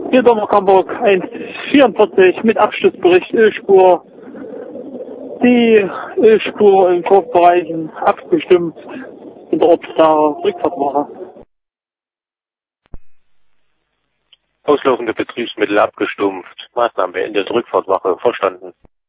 Hier Dortmund Hamburg 1,44 mit Abschlussbericht Ölspur. Die Ölspur in Kurvenbereichen abgestimmt in der ortsklare Rückfahrtmacher. Auslaufende Betriebsmittel abgestumpft. Maßnahmen beendet. Rückfahrtwache verstanden.